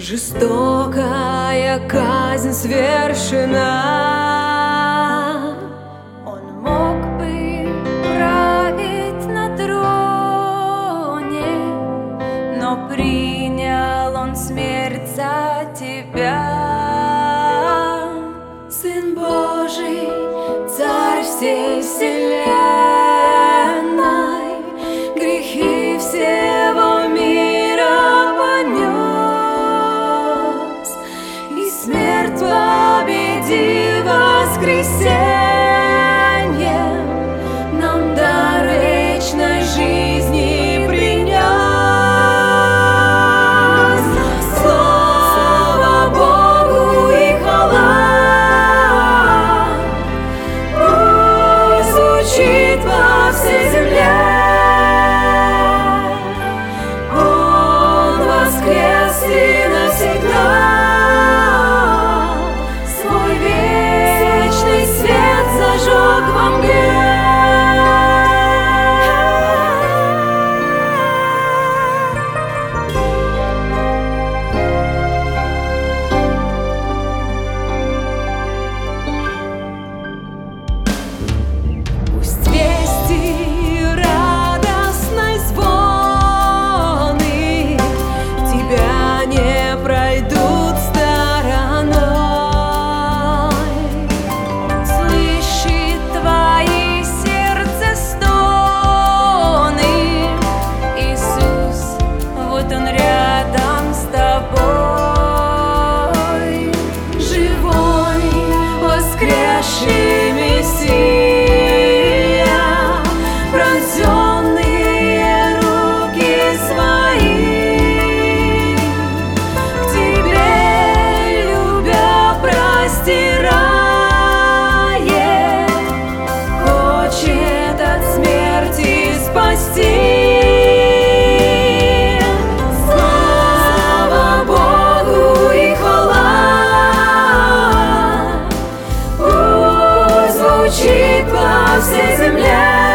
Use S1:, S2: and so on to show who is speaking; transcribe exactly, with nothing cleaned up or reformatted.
S1: Жестокая казнь свершена.
S2: Он мог бы править на троне, но принял он смерть за тебя.
S1: Сын Божий, Царь всей вселенной, грехи всего мира понес, и смерть победив воскресеньем, нам дар вечной жизни принес. Слава Богу и хвала, пусть звучит во всей земле. Он воскрес и навсегда свой вечный свет зажег во мгле. Пусть вести радостной звоны тебя не пройдут стороной. Он слышит твои сердцестоны. Иисус, вот Он рядом с тобой, живой, воскресший Мессия, пронзенные руки свои к тебе, любя, простирает, хочет от смерти спасти. Слава Богу и хвала, пусть звучит во всей земле.